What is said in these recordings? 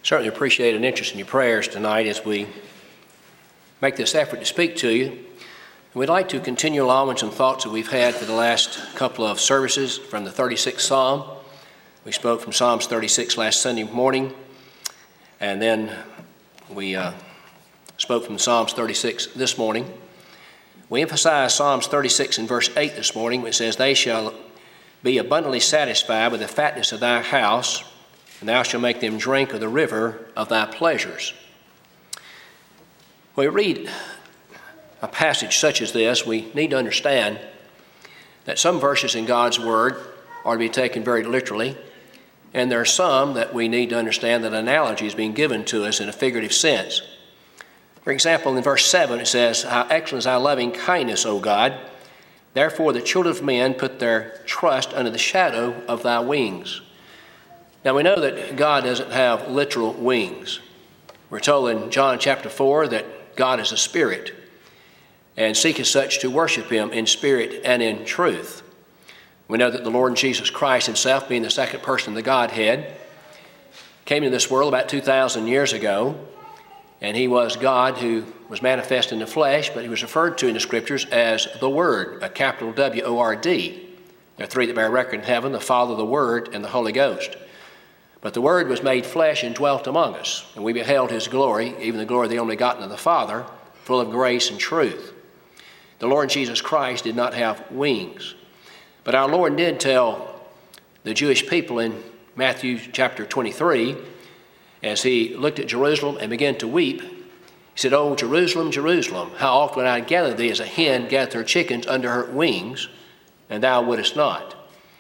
Certainly appreciate an interest in your prayers tonight as we make this effort to speak to you. And we'd like to continue along with some thoughts that we've had for the last couple of services from the 36th Psalm. We spoke from Psalms 36 last Sunday morning, and then we spoke from Psalms 36 this morning. We emphasize Psalms 36 and verse 8 this morning, which says, "They shall be abundantly satisfied with the fatness of thy house, and thou shalt make them drink of the river of thy pleasures." When we read a passage such as this, we need to understand that some verses in God's Word are to be taken very literally, and there are some that we need to understand that analogy is being given to us in a figurative sense. For example, in verse 7 it says, "How excellent is thy loving kindness, O God! Therefore the children of men put their trust under the shadow of thy wings." Now we know that God doesn't have literal wings. We're told in John chapter 4 that God is a spirit, and seek as such to worship him in spirit and in truth. We know that the Lord Jesus Christ himself, being the second person of the Godhead, came into this world about 2,000 years ago, and he was God who was manifest in the flesh, but he was referred to in the Scriptures as the Word, a capital W-O-R-D. There are three that bear record in heaven, the Father, the Word, and the Holy Ghost. But the Word was made flesh and dwelt among us, and we beheld his glory, even the glory of the only begotten of the Father, full of grace and truth. The Lord Jesus Christ did not have wings. But our Lord did tell the Jewish people in Matthew chapter 23, as he looked at Jerusalem and began to weep, he said, "O Jerusalem, Jerusalem, how often would I gather thee as a hen gathereth her chickens under her wings, and thou wouldest not."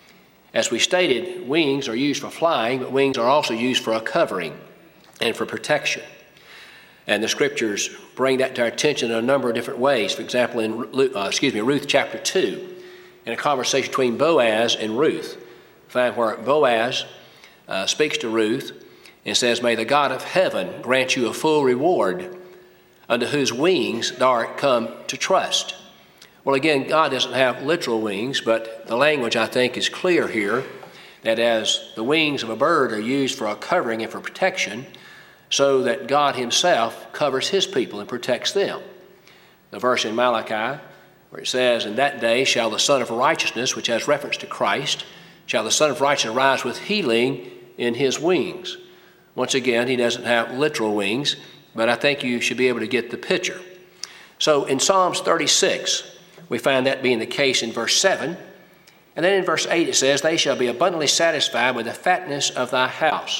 As we stated, wings are used for flying, but wings are also used for a covering and for protection. And the Scriptures bring that to our attention in a number of different ways. For example, in Ruth chapter 2, in a conversation between Boaz and Ruth, we find where Boaz speaks to Ruth and says, "May the God of heaven grant you a full reward, under whose wings thou art come to trust." Well, again, God doesn't have literal wings, but the language, I think, is clear here, that as the wings of a bird are used for a covering and for protection, so that God himself covers his people and protects them. The verse in Malachi, where it says, "In that day shall the Son of Righteousness," which has reference to Christ, "shall the Son of Righteousness rise with healing in his wings." Once again, he doesn't have literal wings, but I think you should be able to get the picture. So in Psalms 36, we find that being the case in verse 7. And then in verse 8 it says, "They shall be abundantly satisfied with the fatness of thy house."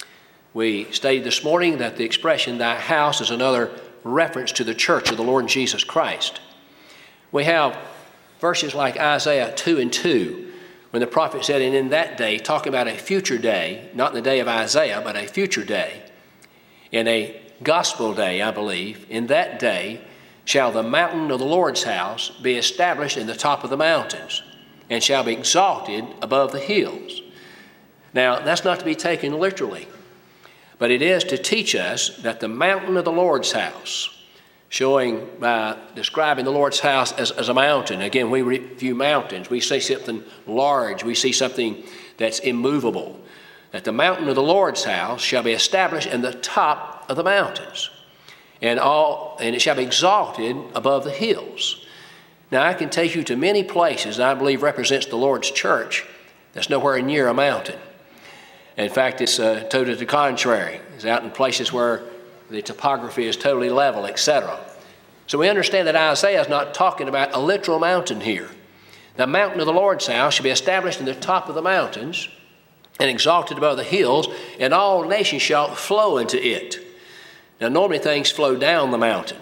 We stated this morning that the expression "thy house" is another reference to the church of the Lord Jesus Christ. We have verses like Isaiah 2 and 2, when the prophet said, "And in that day," talking about a future day, not in the day of Isaiah, but a future day, in a gospel day, I believe, "In that day shall the mountain of the Lord's house be established in the top of the mountains, and shall be exalted above the hills." Now, that's not to be taken literally, but it is to teach us that the mountain of the Lord's house, showing by describing the Lord's house as a mountain. Again, we view mountains. We see something large. We see something that's immovable. That the mountain of the Lord's house shall be established in the top of the mountains, and it shall be exalted above the hills. Now, I can take you to many places that I believe represents the Lord's church that's nowhere near a mountain. In fact, it's totally the contrary. It's out in places where the topography is totally level, etc. So we understand that Isaiah is not talking about a literal mountain here. The mountain of the Lord's house shall be established in the top of the mountains and exalted above the hills, and all nations shall flow into it. Now, normally things flow down the mountain.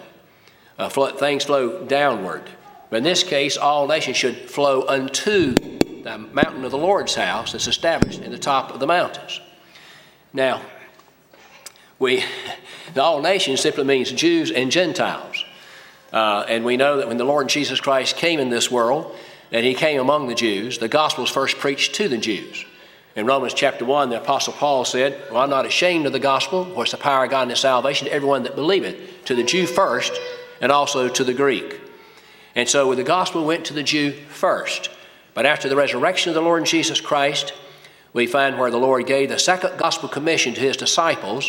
Things flow downward. But in this case, all nations should flow unto the mountain of the Lord's house that's established in the top of the mountains. Now, all nations simply means Jews and Gentiles. And we know that when the Lord Jesus Christ came in this world, that he came among the Jews. The gospel was first preached to the Jews. In Romans chapter 1, the Apostle Paul said, "Well, I'm not ashamed of the gospel, for it's the power of God unto salvation to everyone that believeth, to the Jew first, and also to the Greek." And so the gospel went to the Jew first. But after the resurrection of the Lord Jesus Christ, we find where the Lord gave the second gospel commission to his disciples,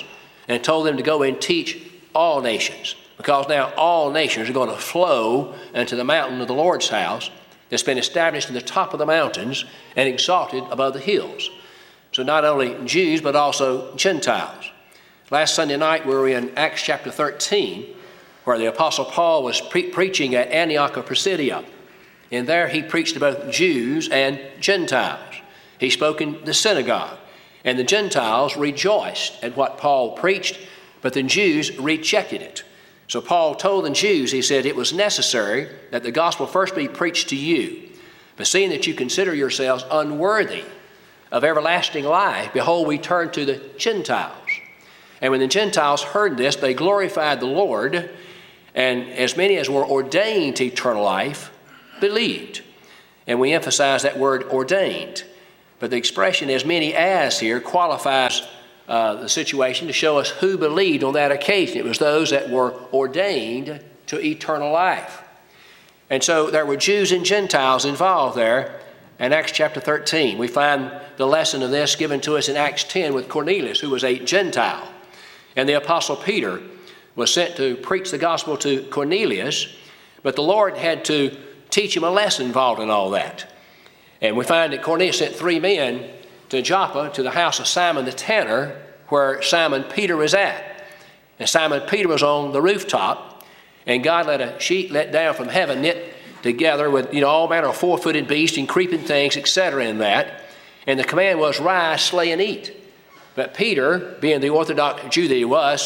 and told them to go and teach all nations, because now all nations are going to flow into the mountain of the Lord's house that's been established in the top of the mountains and exalted above the hills. So not only Jews, but also Gentiles. Last Sunday night we were in Acts chapter 13, where the Apostle Paul was preaching at Antioch of Pisidia. And there he preached to both Jews and Gentiles. He spoke in the synagogue. And the Gentiles rejoiced at what Paul preached, but the Jews rejected it. So Paul told the Jews, he said, it was necessary that the gospel first be preached to you. But seeing that you consider yourselves unworthy of everlasting life, behold, we turn to the Gentiles. And when the Gentiles heard this, they glorified the Lord, and as many as were ordained to eternal life believed. And we emphasize that word ordained. But the expression as many as here qualifies the situation to show us who believed on that occasion. It was those that were ordained to eternal life. And so there were Jews and Gentiles involved there in Acts chapter 13. We find the lesson of this given to us in Acts 10 with Cornelius, who was a Gentile. And the Apostle Peter was sent to preach the gospel to Cornelius, but the Lord had to teach him a lesson involved in all that. And we find that Cornelius sent 3 men to Joppa, to the house of Simon the tanner, where Simon Peter was at. And Simon Peter was on the rooftop, and God let a sheet let down from heaven, knit together with all manner of 4-footed beasts and creeping things, etc. in that. And the command was, rise, slay, and eat. But Peter, being the Orthodox Jew that he was,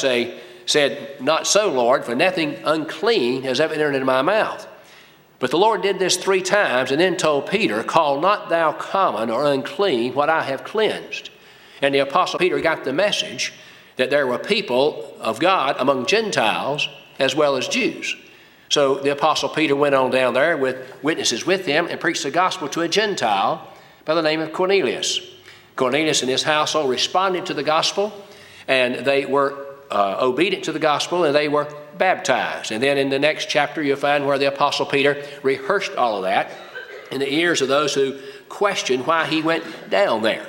said, not so, Lord, for nothing unclean has ever entered into my mouth. But the Lord did this 3 times, and then told Peter, call not thou common or unclean what I have cleansed. And the Apostle Peter got the message that there were people of God among Gentiles as well as Jews. So the Apostle Peter went on down there with witnesses with him and preached the gospel to a Gentile by the name of Cornelius. Cornelius and his household responded to the gospel, and they were obedient to the gospel, and they were baptized. And then in the next chapter you'll find where the Apostle Peter rehearsed all of that in the ears of those who questioned why he went down there.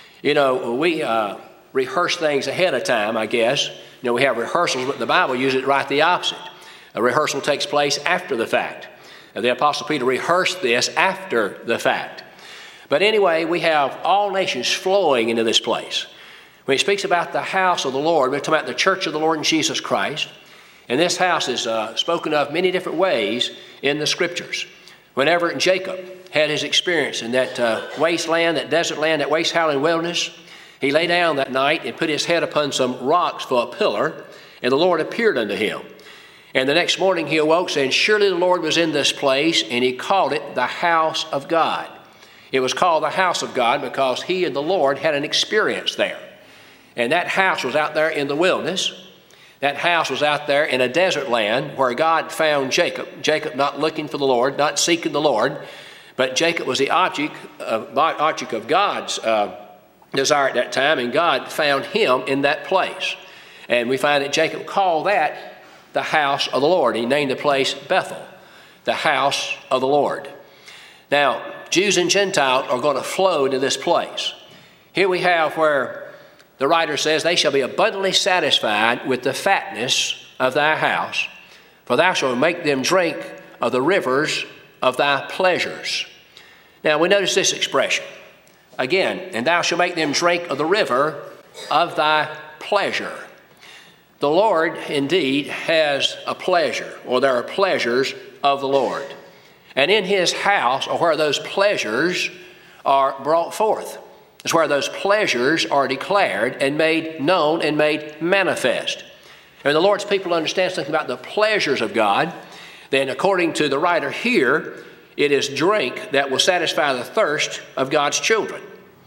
We rehearse things ahead of time, I guess. We have rehearsals, but the Bible uses it right the opposite. A rehearsal takes place after the fact. The Apostle Peter rehearsed this after the fact. But anyway, we have all nations flowing into this place. When he speaks about the house of the Lord, we're talking about the church of the Lord Jesus Christ. And this house is spoken of many different ways in the Scriptures. Whenever Jacob had his experience in that wasteland, that desert land, that waste howling wilderness, he lay down that night and put his head upon some rocks for a pillar, and the Lord appeared unto him. And the next morning he awoke, saying, surely the Lord was in this place, and he called it the house of God. It was called the house of God because he and the Lord had an experience there. And that house was out there in the wilderness. That house was out there in a desert land where God found Jacob. Jacob not looking for the Lord, not seeking the Lord, but Jacob was the object of God's desire at that time, and God found him in that place. And we find that Jacob called that the house of the Lord. He named the place Bethel, the house of the Lord. Now, Jews and Gentiles are going to flow into this place. Here we have where the writer says, they shall be abundantly satisfied with the fatness of thy house, for thou shalt make them drink of the rivers of thy pleasures. Now we notice this expression. Again, and thou shalt make them drink of the river of thy pleasure. The Lord indeed has a pleasure, or there are pleasures of the Lord. And in his house are where those pleasures are brought forth. It's where those pleasures are declared and made known and made manifest. And the Lord's people understand something about the pleasures of God. Then according to the writer here, it is drink that will satisfy the thirst of God's children.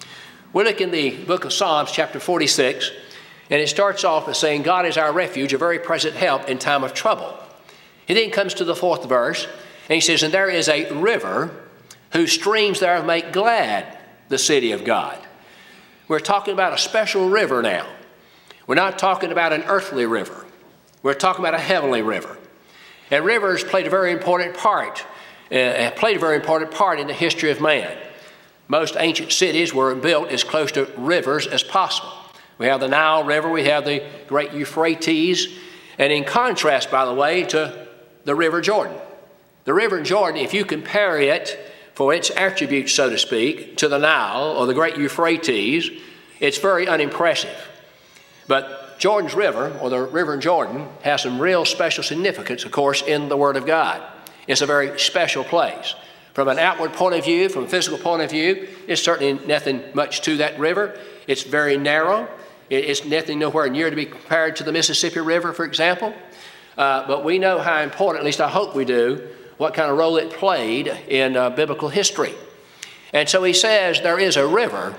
We look in the book of Psalms, chapter 46, and it starts off by saying, God is our refuge, a very present help in time of trouble. He then comes to the 4th verse, and he says, and there is a river whose streams thereof make glad the city of God. We're talking about a special river now. We're not talking about an earthly river. We're talking about a heavenly river. And rivers played a very important part in the history of man. Most ancient cities were built as close to rivers as possible. We have the Nile River, we have the great Euphrates, and in contrast, by the way, to the River Jordan. The River Jordan, if you compare it for its attributes, so to speak, to the Nile or the great Euphrates, it's very unimpressive. But Jordan's River, or the River Jordan, has some real special significance, of course, in the Word of God. It's a very special place. From an outward point of view, from a physical point of view, it's certainly nothing much to that river. It's very narrow. It's nothing nowhere near to be compared to the Mississippi River, for example. But we know how important, at least I hope we do, what kind of role it played in biblical history. And so he says there is a river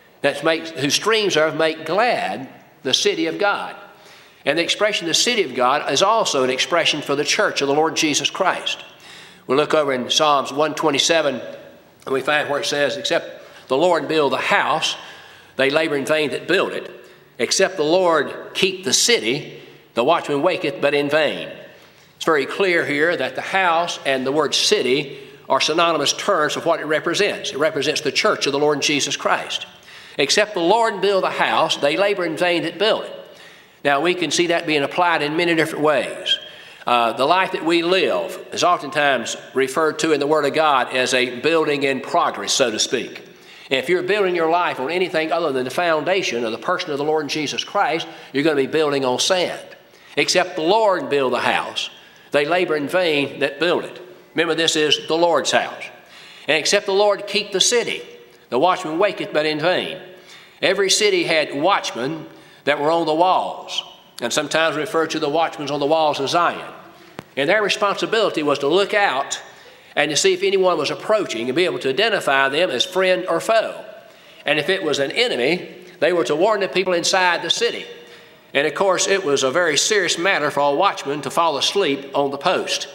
whose streams thereof make glad the city of God. And the expression the city of God is also an expression for the church of the Lord Jesus Christ. We look over in Psalms 127 and we find where it says, except the Lord build the house, they labor in vain that build it. Except the Lord keep the city, the watchman waketh but in vain. It's very clear here that the house and the word city are synonymous terms of what it represents. It represents the church of the Lord Jesus Christ. Except the Lord build the house, they labor in vain that build it. Now we can see that being applied in many different ways. The life that we live is oftentimes referred to in the Word of God as a building in progress, so to speak. And if you're building your life on anything other than the foundation of the person of the Lord Jesus Christ, you're going to be building on sand. Except the Lord build the house, they labor in vain that build it. Remember, this is the Lord's house. And except the Lord keep the city, the watchman waketh but in vain. Every city had watchmen that were on the walls, and sometimes referred to the watchmen on the walls of Zion. And their responsibility was to look out and to see if anyone was approaching and be able to identify them as friend or foe. And if it was an enemy, they were to warn the people inside the city. And of course, it was a very serious matter for a watchman to fall asleep on the post.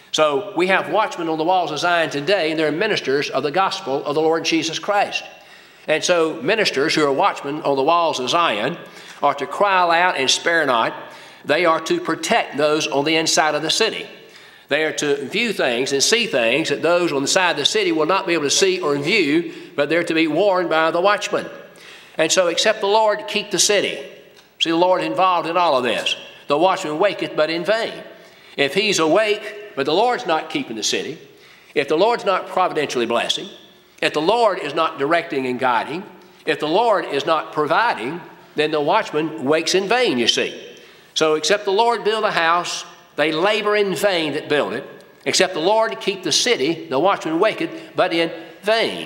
So we have watchmen on the walls of Zion today, and they're ministers of the gospel of the Lord Jesus Christ. And so ministers who are watchmen on the walls of Zion are to cry out and spare not. They are to protect those on the inside of the city. They are to view things and see things that those on the side of the city will not be able to see or view, but they're to be warned by the watchman. And so except the Lord keep the city. See, the Lord involved in all of this. The watchman waketh but in vain. If he's awake, but the Lord's not keeping the city, if the Lord's not providentially blessing, if the Lord is not directing and guiding, if the Lord is not providing, then the watchman wakes in vain, you see. So except the Lord build a house, they labor in vain that build it. Except the Lord keep the city, the watchman waketh but in vain.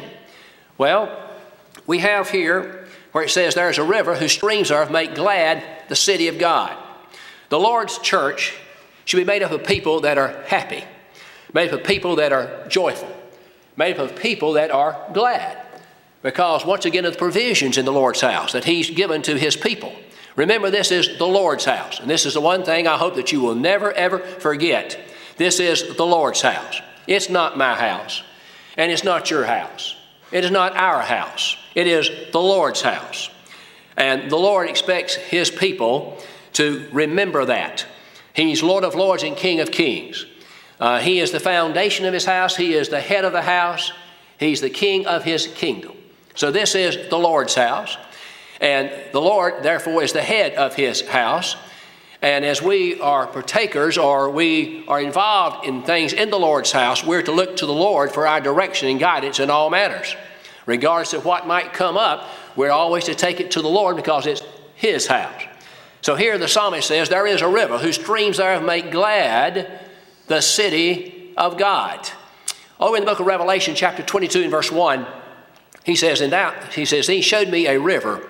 Well, we have here where it says there is a river whose streams thereof make glad the city of God. The Lord's church should be made up of people that are happy, made up of people that are joyful, made up of people that are glad. Because once again, of the provisions in the Lord's house that He's given to His people. Remember, this is the Lord's house. And this is the one thing I hope that you will never, ever forget. This is the Lord's house. It's not my house. And it's not your house. It is not our house. It is the Lord's house. And the Lord expects His people to remember that. He's Lord of lords and King of kings. He is the foundation of His house. He is the head of the house. He's the king of His kingdom. So this is the Lord's house. And the Lord, therefore, is the head of His house. And as we are partakers or we are involved in things in the Lord's house, we're to look to the Lord for our direction and guidance in all matters. Regardless of what might come up, we're always to take it to the Lord because it's His house. So here the psalmist says, there is a river whose streams thereof make glad the city of God. Over in the book of Revelation, chapter 22 and verse 1, he says, He showed me a river,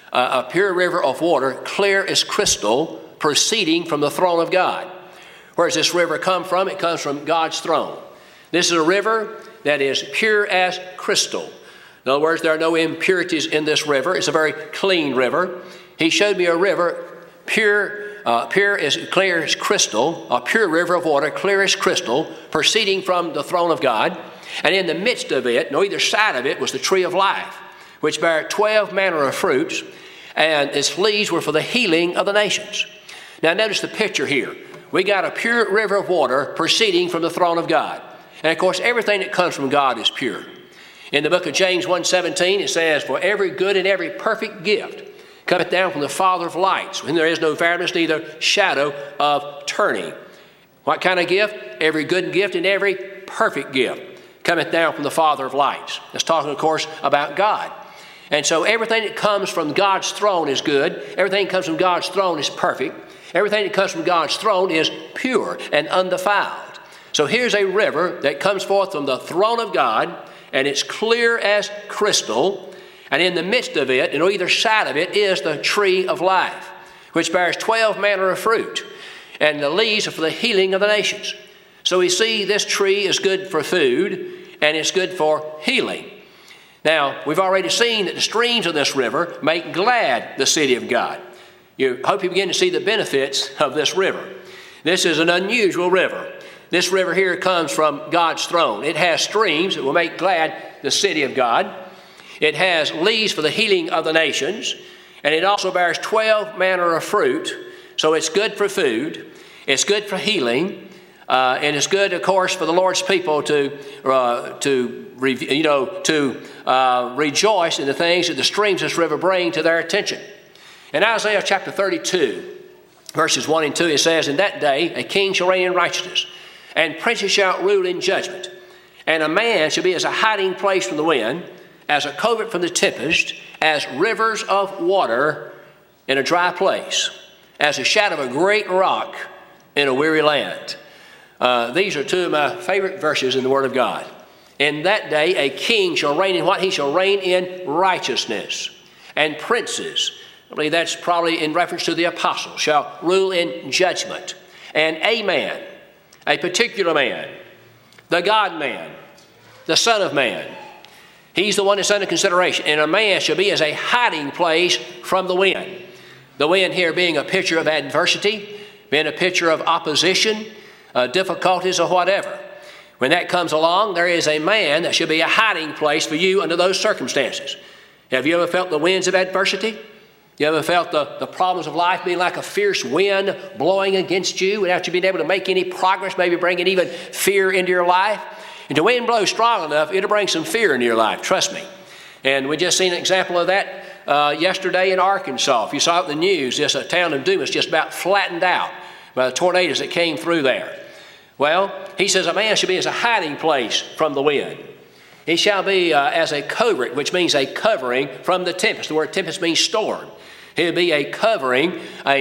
a pure river of water, clear as crystal, proceeding from the throne of God. Where does this river come from? It comes from God's throne. This is a river that is pure as crystal. In other words, there are no impurities in this river. It's a very clean river. He showed me a river, clear as crystal, a pure river of water, clear as crystal, proceeding from the throne of God. And in the midst of it, on either side of it, was the tree of life, which bare 12 manner of fruits, and its leaves were for the healing of the nations. Now notice the picture here. We got a pure river of water proceeding from the throne of God. And of course, everything that comes from God is pure. In the book of James 1:17, it says, for every good and every perfect gift cometh down from the Father of lights, when there is no variableness, neither shadow of turning. What kind of gift? Every good gift and every perfect gift cometh down from the Father of lights. That's talking, of course, about God. And so everything that comes from God's throne is good. Everything that comes from God's throne is perfect. Everything that comes from God's throne is pure and undefiled. So here's a river that comes forth from the throne of God, and it's clear as crystal. And in the midst of it, and on either side of it, is the tree of life, which bears 12 manner of fruit. And the leaves are for the healing of the nations. So we see this tree is good for food, and it's good for healing. Now, we've already seen that the streams of this river make glad the city of God. You hope you begin to see the benefits of this river. This is an unusual river. This river here comes from God's throne. It has streams that will make glad the city of God. It has leaves for the healing of the nations. And it also bears 12 manner of fruit. So it's good for food. It's good for healing. And it's good, of course, for the Lord's people to rejoice in the things that the streams of this river bring to their attention. In Isaiah chapter 32, verses 1 and 2, it says, "In that day a king shall reign in righteousness, and princes shall rule in judgment. And a man shall be as a hiding place from the wind, as a covert from the tempest, as rivers of water in a dry place, as a shadow of a great rock in a weary land." These are two of my favorite verses in the Word of God. In that day, a king shall reign in what? He shall reign in righteousness. And princes, I believe that's probably in reference to the apostles, shall rule in judgment. And a man, a particular man, the God-man, the Son of Man, he's the one that's under consideration. And a man shall be as a hiding place from the wind. The wind here being a picture of adversity, being a picture of opposition, difficulties or whatever. When that comes along, there is a man that should be a hiding place for you under those circumstances. Have you ever felt the winds of adversity? You ever felt the problems of life being like a fierce wind blowing against you without you being able to make any progress, maybe bringing even fear into your life? And the wind blows strong enough, it'll bring some fear into your life, trust me. And we just seen an example of that yesterday in Arkansas. If you saw it in the news, this town of Dumas just about flattened out by the tornadoes that came through there. Well, he says a man should be as a hiding place from the wind. He shall be as a covert, which means a covering from the tempest. The word tempest means storm. He'll be a covering,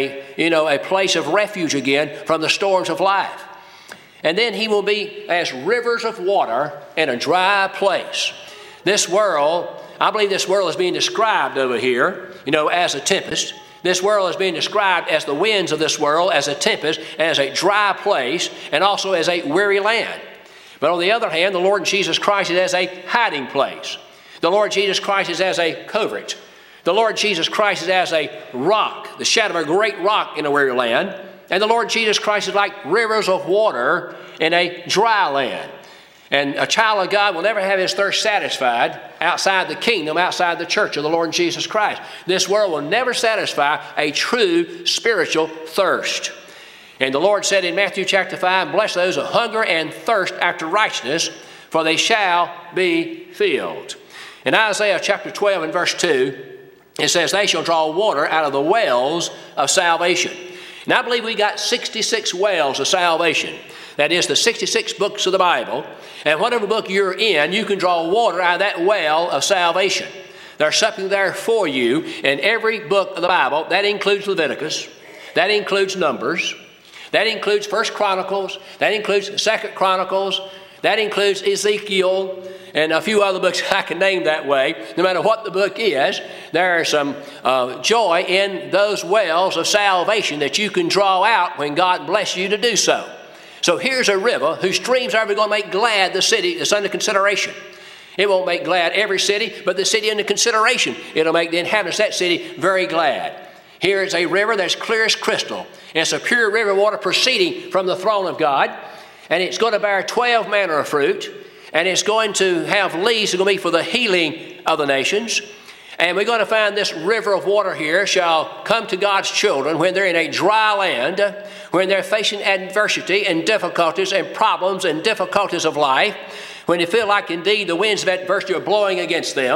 a place of refuge again from the storms of life. And then he will be as rivers of water in a dry place. This world, I believe this world is being described over here, as a tempest. This world is being described as the winds of this world, as a tempest, as a dry place, and also as a weary land. But on the other hand, the Lord Jesus Christ is as a hiding place. The Lord Jesus Christ is as a covert. The Lord Jesus Christ is as a rock, the shadow of a great rock in a weary land. And the Lord Jesus Christ is like rivers of water in a dry land. And a child of God will never have his thirst satisfied outside the kingdom, outside the church of the Lord Jesus Christ. This world will never satisfy a true spiritual thirst. And the Lord said in Matthew chapter 5, "Bless those who hunger and thirst after righteousness, for they shall be filled." In Isaiah chapter 12 and verse 2, it says, "They shall draw water out of the wells of salvation." And I believe we got 66 wells of salvation. That is the 66 books of the Bible. And whatever book you're in, you can draw water out of that well of salvation. There's something there for you in every book of the Bible. That includes Leviticus. That includes Numbers. That includes 1 Chronicles. That includes 2 Chronicles. That includes Ezekiel and a few other books I can name that way. No matter what the book is, there is some joy in those wells of salvation that you can draw out when God bless you to do so. So here's a river whose streams are going to make glad the city that's under consideration. It won't make glad every city, but the city under consideration. It'll make the inhabitants of that city very glad. Here is a river that's clear as crystal. And it's a pure river of water proceeding from the throne of God. And it's going to bear 12 manner of fruit. And it's going to have leaves that are going to be for the healing of the nations. And we're going to find this river of water here shall come to God's children when they're in a dry land, when they're facing adversity and difficulties and problems and difficulties of life, when they feel like indeed the winds of adversity are blowing against them,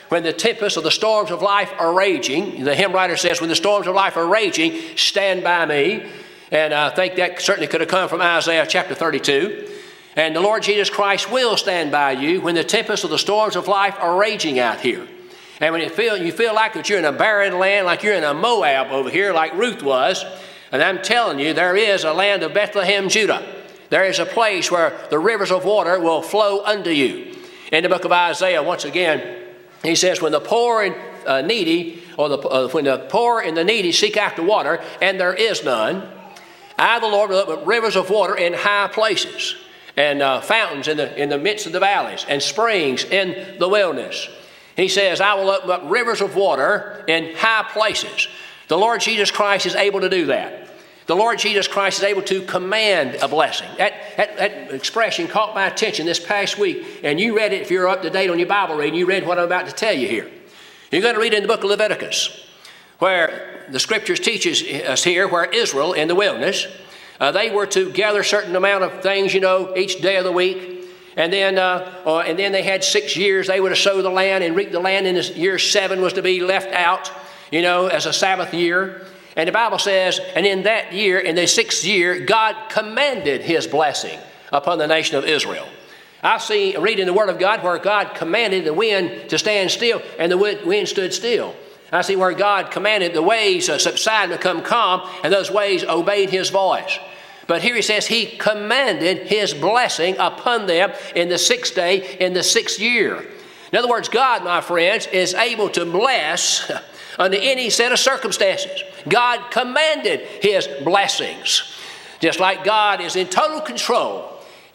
when the tempests or the storms of life are raging. The hymn writer says, when the storms of life are raging, stand by me. And I think that certainly could have come from Isaiah chapter 32. And the Lord Jesus Christ will stand by you when the tempests or the storms of life are raging out here. And when you feel like that you're in a barren land, like you're in a Moab over here, like Ruth was. And I'm telling you, there is a land of Bethlehem, Judah. There is a place where the rivers of water will flow unto you. In the book of Isaiah, once again, he says, when the poor and needy, or when the poor and the needy seek after water, and there is none, I, the Lord, will open rivers of water in high places, and fountains in the midst of the valleys, and springs in the wilderness. He says, I will open up rivers of water in high places. The Lord Jesus Christ is able to do that. The Lord Jesus Christ is able to command a blessing. That expression caught my attention this past week, and you read it if you're up to date on your Bible reading. You read what I'm about to tell you here. You're going to read in the book of Leviticus, where the Scriptures teaches us here, where Israel in the wilderness, they were to gather a certain amount of things, each day of the week, and then they had 6 years. They were to sow the land and reap the land, and year 7 was to be left out, as a Sabbath year. And the Bible says, and in that year, in the 6th year, God commanded his blessing upon the nation of Israel. Read in the Word of God where God commanded the wind to stand still, and the wind stood still. I see where God commanded the waves to subside and become calm, and those waves obeyed his voice. But here he says he commanded his blessing upon them in the 6th day, in the 6th year. In other words, God, my friends, is able to bless under any set of circumstances. God commanded his blessings. Just like God is in total control.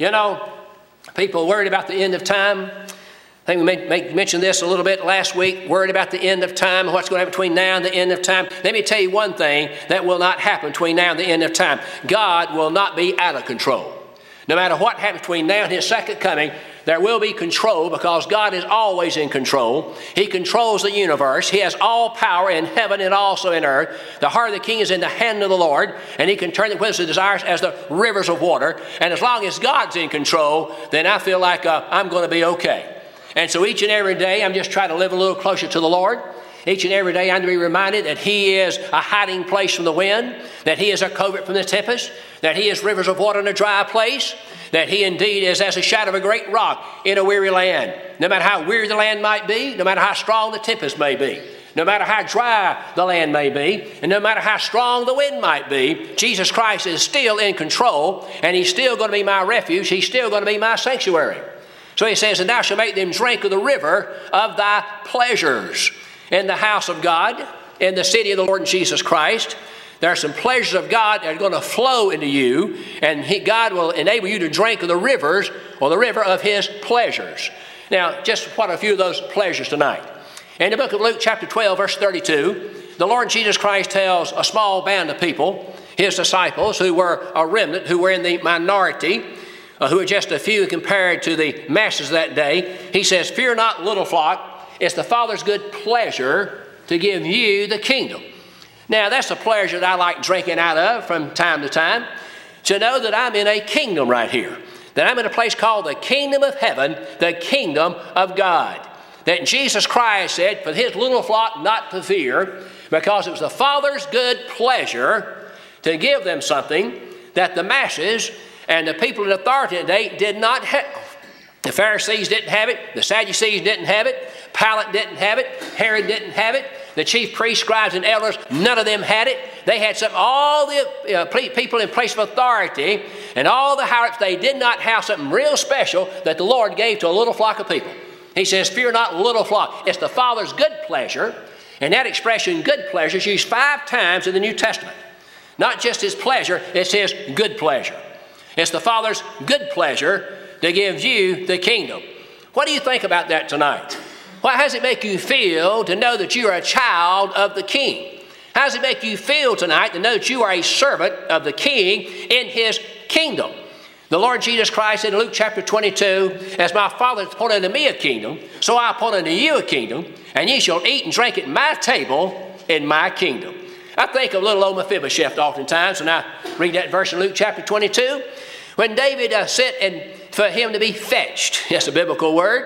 People worried about the end of time. I think we mentioned this a little bit last week, worried about the end of time, what's going to happen between now and the end of time. Let me tell you one thing that will not happen between now and the end of time. God will not be out of control. No matter what happens between now and his second coming, there will be control, because God is always in control. He controls the universe. He has all power in heaven and also in earth. The heart of the king is in the hand of the Lord, and he can turn it whither he desires as the rivers of water. And as long as God's in control, then I feel like I'm going to be okay. And so each and every day, I'm just trying to live a little closer to the Lord. Each and every day, I'm to be reminded that he is a hiding place from the wind, that he is a covert from the tempest, that he is rivers of water in a dry place, that he indeed is as a shadow of a great rock in a weary land. No matter how weary the land might be, no matter how strong the tempest may be, no matter how dry the land may be, and no matter how strong the wind might be, Jesus Christ is still in control, and he's still going to be my refuge. He's still going to be my sanctuary. So he says, and thou shalt make them drink of the river of thy pleasures. In the house of God, in the city of the Lord Jesus Christ, there are some pleasures of God that are going to flow into you, and God will enable you to drink of the rivers, or the river of his pleasures. Now, just what a few of those pleasures tonight. In the book of Luke chapter 12, verse 32, the Lord Jesus Christ tells a small band of people, his disciples, who were a remnant, who were in the minority, who were just a few compared to the masses that day. He says, fear not, little flock. It's the Father's good pleasure to give you the kingdom. Now, that's a pleasure that I like drinking out of from time to time, to know that I'm in a kingdom right here, that I'm in a place called the kingdom of heaven, the kingdom of God. That Jesus Christ said for his little flock not to fear, because it was the Father's good pleasure to give them something that the masses and the people in authority today did not have. The Pharisees didn't have it. The Sadducees didn't have it. Pilate didn't have it. Herod didn't have it. The chief priests, scribes, and elders, none of them had it. They had something. All the people in place of authority and all the higher ups, they did not have something real special that the Lord gave to a little flock of people. He says, fear not, little flock. It's the Father's good pleasure. And that expression, good pleasure, is used 5 times in the New Testament. Not just his pleasure, it's his good pleasure. It's the Father's good pleasure to give you the kingdom. What do you think about that tonight? How does it make you feel to know that you are a child of the King? How does it make you feel tonight to know that you are a servant of the King in his kingdom? The Lord Jesus Christ in Luke chapter 22, as my Father hath appointed unto me a kingdom, so I appoint unto you a kingdom, and ye shall eat and drink at my table in my kingdom. I think of little old Mephibosheth oftentimes when I read that verse in Luke chapter 22. When David sent and for him to be fetched, that's a biblical word,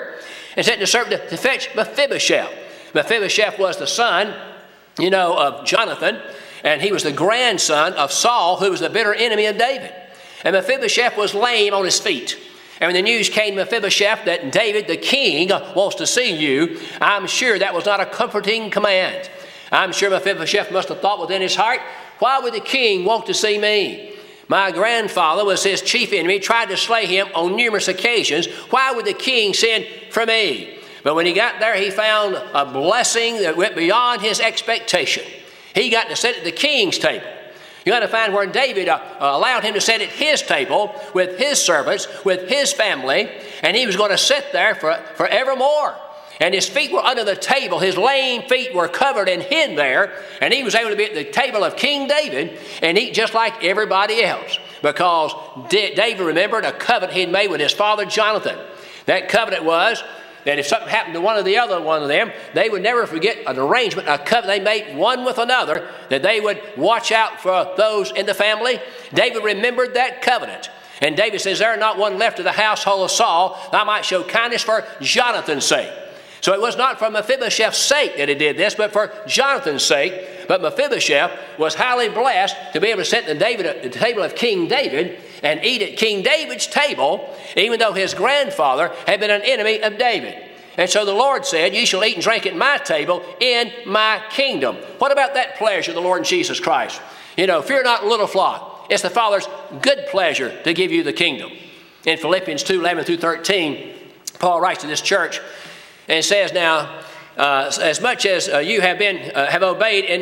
and sent the servant to fetch Mephibosheth. Mephibosheth was the son, of Jonathan, and he was the grandson of Saul, who was the bitter enemy of David. And Mephibosheth was lame on his feet. And when the news came to Mephibosheth that David, the king, wants to see you, I'm sure that was not a comforting command. I'm sure Mephibosheth must have thought within his heart, why would the king want to see me? My grandfather was his chief enemy, tried to slay him on numerous occasions. Why would the king send for me? But when he got there, he found a blessing that went beyond his expectation. He got to sit at the king's table. You got to find where David allowed him to sit at his table with his servants, with his family, and he was going to sit there forevermore. And his feet were under the table. His lame feet were covered and hid there. And he was able to be at the table of King David and eat just like everybody else. Because David remembered a covenant he had made with his father Jonathan. That covenant was that if something happened to one of them, they would never forget an arrangement, a covenant they made one with another, that they would watch out for those in the family. David remembered that covenant. And David says, there is not one left of the household of Saul, that I might show kindness for Jonathan's sake. So it was not for Mephibosheth's sake that he did this, but for Jonathan's sake. But Mephibosheth was highly blessed to be able to sit at the table of King David and eat at King David's table, even though his grandfather had been an enemy of David. And so the Lord said, you shall eat and drink at my table in my kingdom. What about that pleasure of the Lord Jesus Christ? Fear not, little flock. It's the Father's good pleasure to give you the kingdom. In Philippians 2:11-13, Paul writes to this church, and says, now, as much as you have obeyed in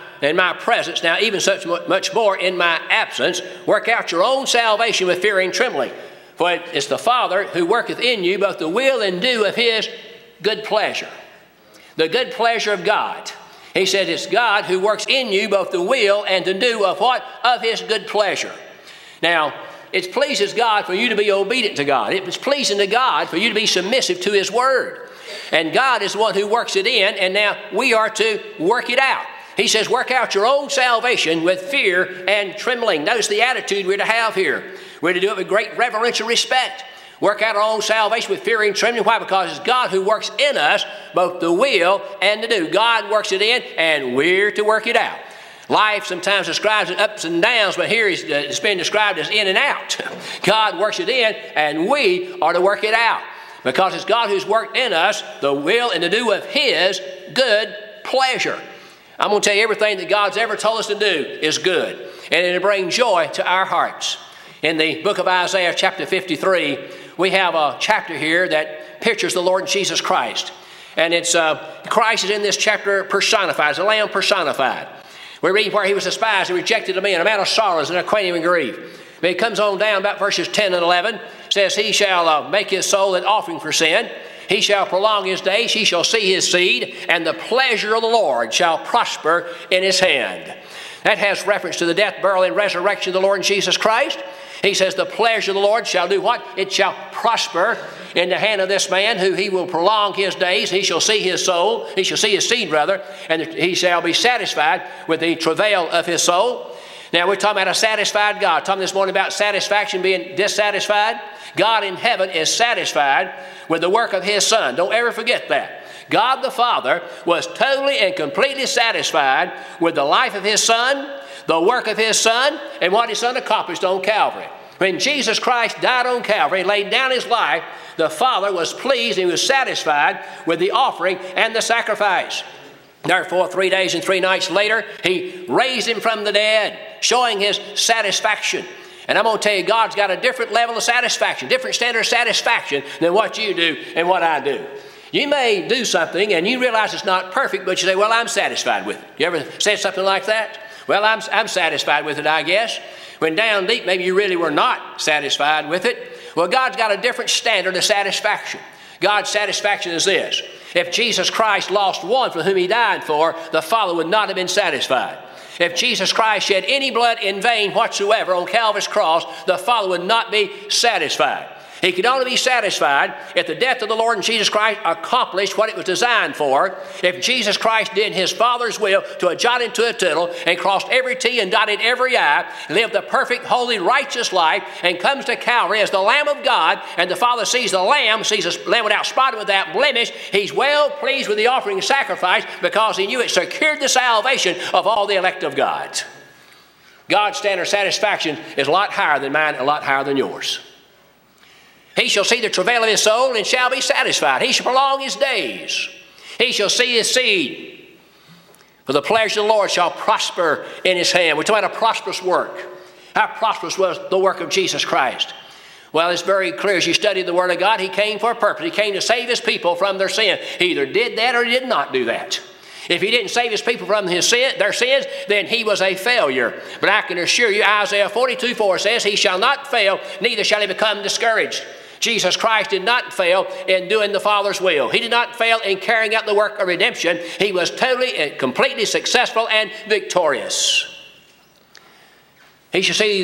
my presence, now even such much more in my absence, work out your own salvation with fear and trembling. For it's the Father who worketh in you both the will and do of his good pleasure. The good pleasure of God. He said it's God who works in you both the will and the do of what? Of his good pleasure. Now, it pleases God for you to be obedient to God. It is pleasing to God for you to be submissive to his word. And God is the one who works it in, and now we are to work it out. He says, work out your own salvation with fear and trembling. Notice the attitude we're to have here. We're to do it with great reverential respect. Work out our own salvation with fear and trembling. Why? Because it's God who works in us both the will and the do. God works it in, and we're to work it out. Life sometimes describes it ups and downs, but here it's been described as in and out. God works it in, and we are to work it out. Because it's God who's worked in us the will and the do of his good pleasure. I'm going to tell you, everything that God's ever told us to do is good. And it'll bring joy to our hearts. In the book of Isaiah chapter 53, we have a chapter here that pictures the Lord Jesus Christ. And it's Christ is in this chapter personified, as a lamb personified. We read where he was despised and rejected of men, a man of sorrows and acquainted with grief. But it comes on down about verses 10 and 11. Says, he shall make his soul an offering for sin. He shall prolong his days. He shall see his seed. And the pleasure of the Lord shall prosper in his hand. That has reference to the death, burial, and resurrection of the Lord Jesus Christ. He says the pleasure of the Lord shall do what? It shall prosper in the hand of this man, who he will prolong his days. He shall see his soul. He shall see his seed, rather. And he shall be satisfied with the travail of his soul. Now, we're talking about a satisfied God. Talking this morning about satisfaction being dissatisfied. God in heaven is satisfied with the work of his Son. Don't ever forget that. God the Father was totally and completely satisfied with the life of his Son, the work of his Son, and what his Son accomplished on Calvary. When Jesus Christ died on Calvary and laid down his life, the Father was pleased and he was satisfied with the offering and the sacrifice. Therefore, 3 days and 3 nights later, he raised him from the dead, showing his satisfaction. And I'm going to tell you, God's got a different level of satisfaction, different standard of satisfaction than what you do and what I do. You may do something and you realize it's not perfect, but you say, well, I'm satisfied with it. You ever said something like that? Well, I'm satisfied with it, I guess. When down deep, maybe you really were not satisfied with it. Well, God's got a different standard of satisfaction. God's satisfaction is this. If Jesus Christ lost one for whom he died for, the Father would not have been satisfied. If Jesus Christ shed any blood in vain whatsoever on Calvary's cross, the Father would not be satisfied. He could only be satisfied if the death of the Lord Jesus Christ accomplished what it was designed for. If Jesus Christ did His Father's will to a jot and to a tittle and crossed every T and dotted every I, lived a perfect, holy, righteous life, and comes to Calvary as the Lamb of God, and the Father sees the Lamb, sees a Lamb without spot, without blemish, He's well pleased with the offering and sacrifice because He knew it secured the salvation of all the elect of God. God's standard of satisfaction is a lot higher than mine, a lot higher than yours. He shall see the travail of his soul and shall be satisfied. He shall prolong his days. He shall see his seed. For the pleasure of the Lord shall prosper in his hand. We're talking about a prosperous work. How prosperous was the work of Jesus Christ? Well, it's very clear as you study the Word of God, He came for a purpose. He came to save His people from their sin. He either did that or He did not do that. If He didn't save His people from their sins, then He was a failure. But I can assure you, Isaiah 42:4 says, He shall not fail, neither shall He become discouraged. Jesus Christ did not fail in doing the Father's will. He did not fail in carrying out the work of redemption. He was totally and completely successful and victorious. He shall see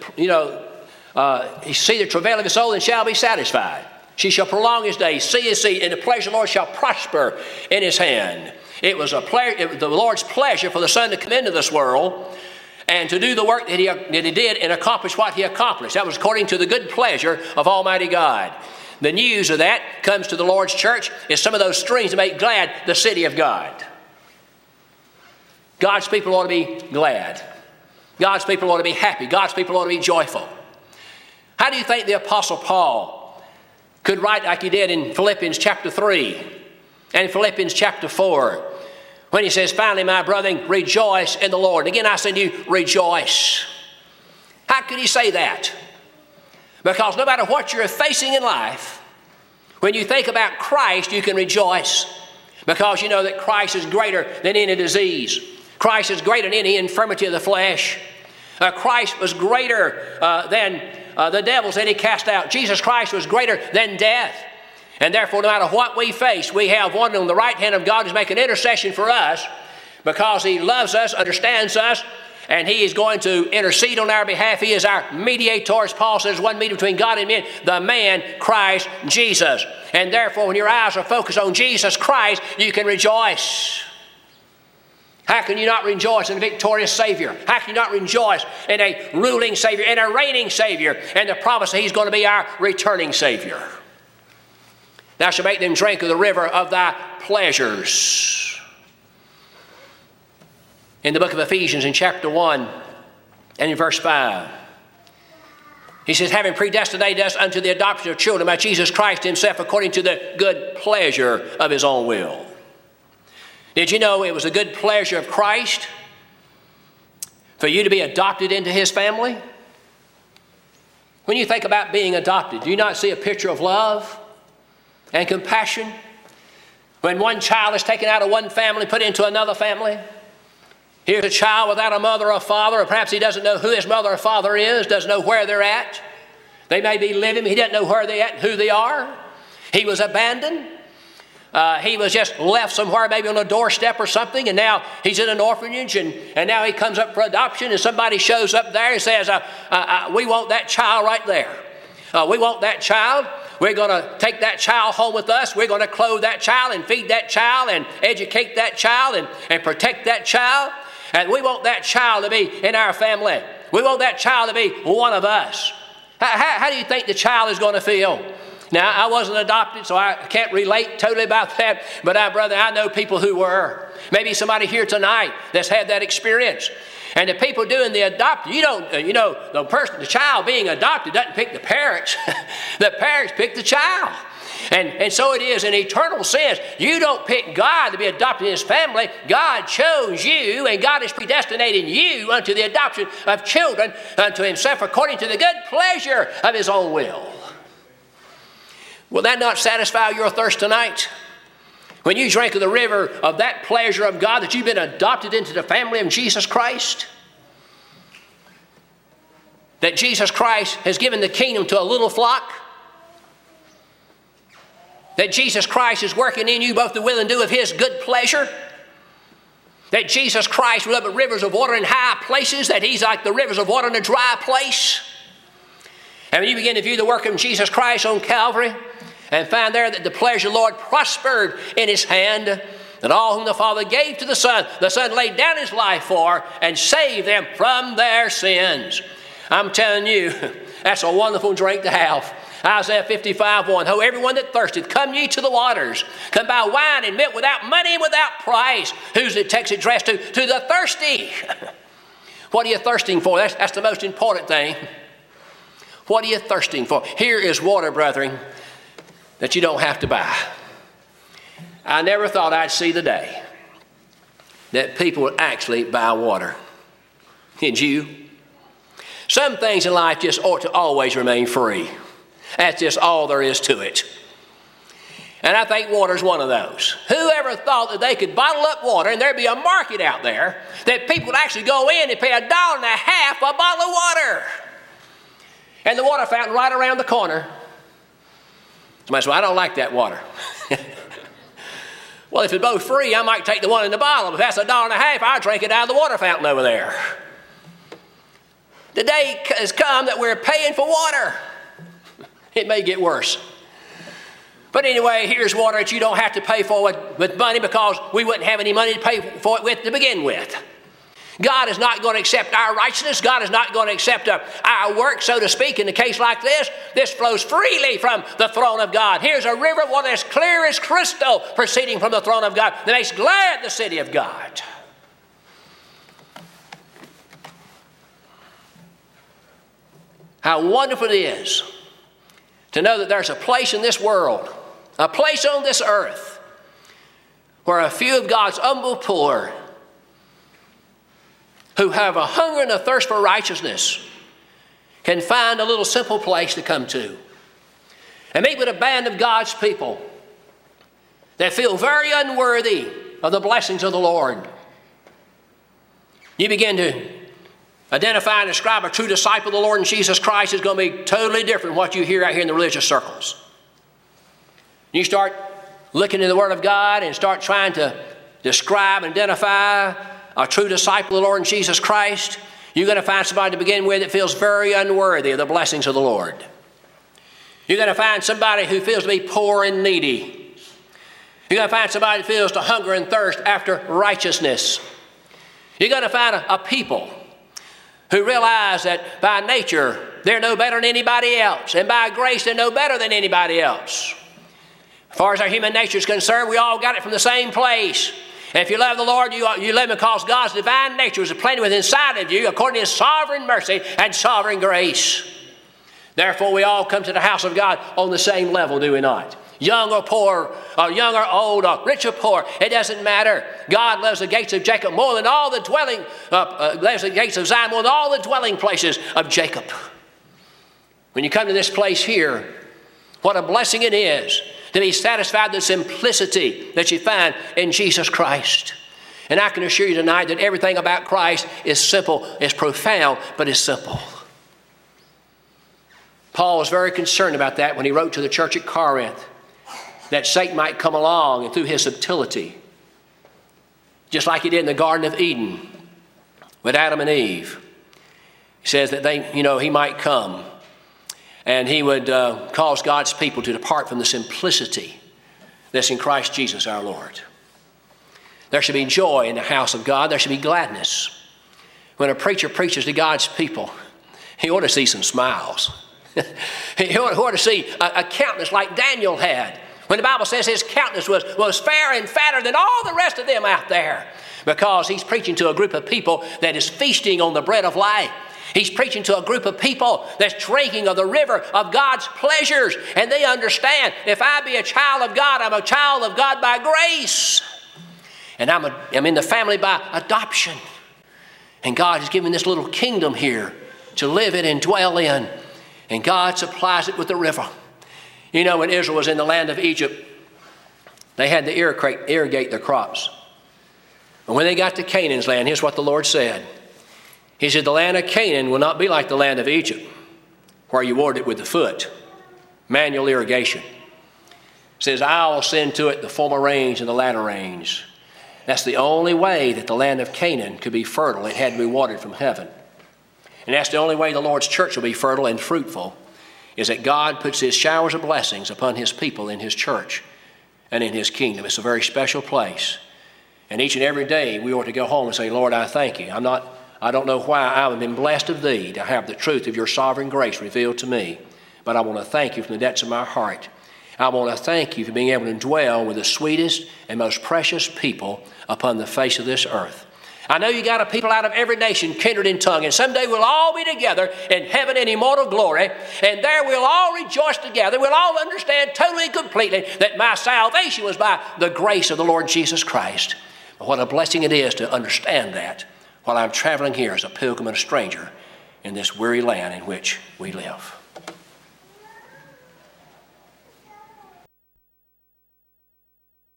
he see the travail of his soul and shall be satisfied. She shall prolong his days, see his seed, and the pleasure of the Lord shall prosper in his hand. It was the Lord's pleasure for the Son to come into this world and to do the work that he did and accomplish what He accomplished. That was according to the good pleasure of Almighty God. The news of that comes to the Lord's church is some of those streams that make glad the city of God. God's people ought to be glad. God's people ought to be happy. God's people ought to be joyful. How do you think the Apostle Paul could write like he did in Philippians chapter 3 and Philippians chapter 4? When he says, finally, my brethren, rejoice in the Lord. Again, I say to you, rejoice. How could he say that? Because no matter what you're facing in life, when you think about Christ, you can rejoice. Because you know that Christ is greater than any disease. Christ is greater than any infirmity of the flesh. Christ was greater than the devils that He cast out. Jesus Christ was greater than death. And therefore, no matter what we face, we have one on the right hand of God who's making intercession for us because He loves us, understands us, and He is going to intercede on our behalf. He is our mediator, as Paul says, one mediator between God and men, the man Christ Jesus. And therefore, when your eyes are focused on Jesus Christ, you can rejoice. How can you not rejoice in a victorious Savior? How can you not rejoice in a ruling Savior, in a reigning Savior, and the promise that He's going to be our returning Savior? Thou shalt make them drink of the river of thy pleasures. In the book of Ephesians in chapter 1 and in verse 5, he says, having predestinated us unto the adoption of children by Jesus Christ Himself according to the good pleasure of His own will. Did you know it was the good pleasure of Christ for you to be adopted into His family? When you think about being adopted, do you not see a picture of love and compassion? When one child is taken out of one family, put into another family. Here's a child without a mother or father, or perhaps he doesn't know who his mother or father is, doesn't know where they're at. They may be living, he doesn't know where they're at, who they are. He was abandoned. He was just left somewhere, maybe on a doorstep or something, and now he's in an orphanage, and now he comes up for adoption, and somebody shows up there and says, we want that child right there. We want that child. We're going to take that child home with us. We're going to clothe that child and feed that child and educate that child and protect that child. And we want that child to be in our family. We want that child to be one of us. How do you think the child is going to feel? Now, I wasn't adopted, so I can't relate totally about that. But, brother, I know people who were. Maybe somebody here tonight that's had that experience. And the people doing the adoption, the child being adopted doesn't pick the parents. The parents pick the child. And so it is in eternal sense. You don't pick God to be adopted in His family. God chose you, and God is predestinating you unto the adoption of children unto Himself according to the good pleasure of His own will. Will that not satisfy your thirst tonight? When you drink of the river of that pleasure of God, that you've been adopted into the family of Jesus Christ, that Jesus Christ has given the kingdom to a little flock, that Jesus Christ is working in you both the will and do of His good pleasure, that Jesus Christ will have rivers of water in high places, that He's like the rivers of water in a dry place, And when you begin to view the work of Jesus Christ on Calvary and find there that the pleasure of the Lord prospered in his hand, that all whom the Father gave to the Son laid down his life for and saved them from their sins. I'm telling you, that's a wonderful drink to have. Isaiah 55:1, "Ho, everyone that thirsteth, come ye to the waters. Come buy wine and milk without money and without price." Who's the text addressed to? To the thirsty. What are you thirsting for? That's the most important thing. What are you thirsting for? Here is water, brethren, that you don't have to buy. I never thought I'd see the day that people would actually buy water. Did you? Some things in life just ought to always remain free. That's just all there is to it. And I think water is one of those. Who ever thought that they could bottle up water and there'd be a market out there that people would actually go in and pay $1.50 a bottle of water? And the water fountain right around the corner. Somebody said, "Well, I don't like that water." Well, if it's both free, I might take the one in the bottle. If that's $1.50, I'll drink it out of the water fountain over there. The day has come that we're paying for water. It may get worse. But anyway, here's water that you don't have to pay for with money, because we wouldn't have any money to pay for it with to begin with. God is not going to accept our righteousness. God is not going to accept our work, so to speak, in a case like this. This flows freely from the throne of God. Here's a river, water as clear as crystal, proceeding from the throne of God, that makes glad the city of God. How wonderful it is to know that there's a place in this world, a place on this earth, where a few of God's humble poor, who have a hunger and a thirst for righteousness, can find a little simple place to come to and meet with a band of God's people that feel very unworthy of the blessings of the Lord. You begin to identify and describe a true disciple of the Lord and Jesus Christ is going to be totally different from what you hear out here in the religious circles. You start looking in the Word of God and start trying to describe and identify a true disciple of the Lord and Jesus Christ, you're going to find somebody to begin with that feels very unworthy of the blessings of the Lord. You're going to find somebody who feels to be poor and needy. You're going to find somebody who feels to hunger and thirst after righteousness. You're going to find a people who realize that by nature they're no better than anybody else, and by grace they're no better than anybody else. As far as our human nature is concerned, we all got it from the same place. And if you love the Lord, you live because God's divine nature is planted within inside of you according to his sovereign mercy and sovereign grace. Therefore, we all come to the house of God on the same level, do we not? Young or poor, or young or old, or rich or poor, it doesn't matter. God loves the gates of Jacob more than all the dwelling, loves the gates of Zion more than all the dwelling places of Jacob. When you come to this place here, what a blessing it is to be satisfied with the simplicity that you find in Jesus Christ. And I can assure you tonight that everything about Christ is simple, is profound, but is simple. Paul was very concerned about that when he wrote to the church at Corinth, that Satan might come along and through his subtlety, just like he did in the Garden of Eden with Adam and Eve. He says that he might come and he would cause God's people to depart from the simplicity that's in Christ Jesus our Lord. There should be joy in the house of God. There should be gladness. When a preacher preaches to God's people, he ought to see some smiles. He ought to see a countenance like Daniel had. When the Bible says his countenance was fair and fatter than all the rest of them out there, because he's preaching to a group of people that is feasting on the bread of life. He's preaching to a group of people that's drinking of the river of God's pleasures. And they understand, if I be a child of God, I'm a child of God by grace. And I'm in the family by adoption. And God has given this little kingdom here to live in and dwell in. And God supplies it with the river. You know, when Israel was in the land of Egypt, they had to irrigate their crops. But when they got to Canaan's land, here's what the Lord said. He said, the land of Canaan will not be like the land of Egypt, where you watered it with the foot, manual irrigation. It says, I will send to it the former rains and the latter rains. That's the only way that the land of Canaan could be fertile. It had to be watered from heaven. And that's the only way the Lord's church will be fertile and fruitful, is that God puts His showers of blessings upon His people in His church and in His kingdom. It's a very special place. And each and every day we ought to go home and say, Lord, I thank You. I don't know why I've been blessed of Thee to have the truth of Your sovereign grace revealed to me, but I want to thank You from the depths of my heart. I want to thank You for being able to dwell with the sweetest and most precious people upon the face of this earth. I know You got a people out of every nation, kindred in tongue, and someday we'll all be together in heaven in immortal glory, and there we'll all rejoice together. We'll all understand totally and completely that my salvation was by the grace of the Lord Jesus Christ. But what a blessing it is to understand that while I'm traveling here as a pilgrim and a stranger in this weary land in which we live.